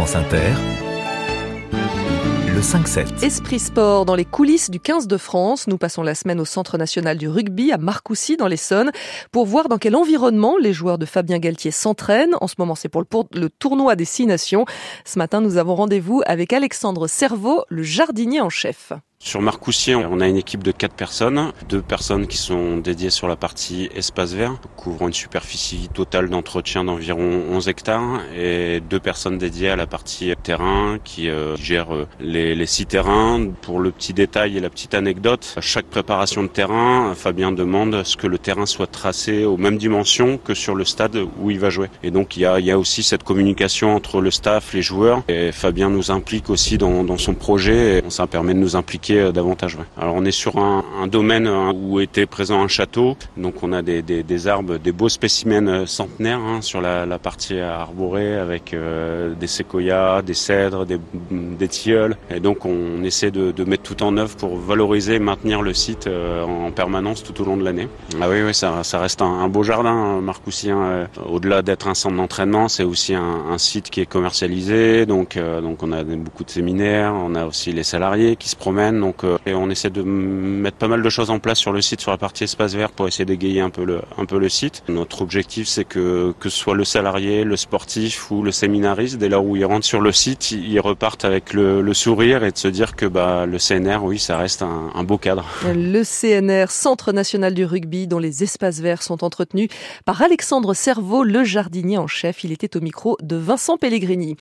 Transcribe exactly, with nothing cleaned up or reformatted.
France Inter, le cinq sept. Esprit sport dans les coulisses du quinze de France. Nous passons la semaine au Centre national du rugby à Marcoussis dans l'Essonne pour voir dans quel environnement les joueurs de Fabien Galtier s'entraînent. En ce moment, c'est pour le, pour le tournoi des Six Nations. Ce matin, nous avons rendez-vous avec Alexandre Cerveau, le jardinier en chef. Sur Marcoussis, on a une équipe de quatre personnes, deux personnes qui sont dédiées sur la partie espace vert, couvrant une superficie totale d'entretien d'environ onze hectares, et deux personnes dédiées à la partie terrain qui euh, gèrent les, les six terrains. Pour le petit détail et la petite anecdote, à chaque préparation de terrain, Fabien demande à ce que le terrain soit tracé aux mêmes dimensions que sur le stade où il va jouer. Et donc il y a, il y a aussi cette communication entre le staff, les joueurs, et Fabien nous implique aussi dans, dans son projet, et ça permet de nous impliquer davantage. Ouais. Alors on est sur un, un domaine où était présent un château, donc on a des, des, des arbres, des beaux spécimens centenaires hein, sur la, la partie arborée avec euh, des séquoias, des cèdres, des, des tilleuls, et donc on essaie de, de mettre tout en œuvre pour valoriser et maintenir le site euh, en permanence tout au long de l'année. Ah oui, oui, ça, ça reste un, un beau jardin Marcoussis. Hein. Au-delà d'être un centre d'entraînement, c'est aussi un, un site qui est commercialisé, donc, euh, donc on a beaucoup de séminaires, on a aussi les salariés qui se promènent. Donc, euh, et on essaie de mettre pas mal de choses en place sur le site, sur la partie espace vert, pour essayer d'égayer un peu le, un peu le site. Notre objectif, c'est que que ce soit le salarié, le sportif ou le séminariste, dès lors où ils rentrent sur le site, ils repartent avec le, le sourire et de se dire que bah le C N R, oui, ça reste un, un beau cadre. Le C N R, Centre national du rugby, dont les espaces verts sont entretenus par Alexandre Cerveau, le jardinier en chef. Il était au micro de Vincent Pellegrini.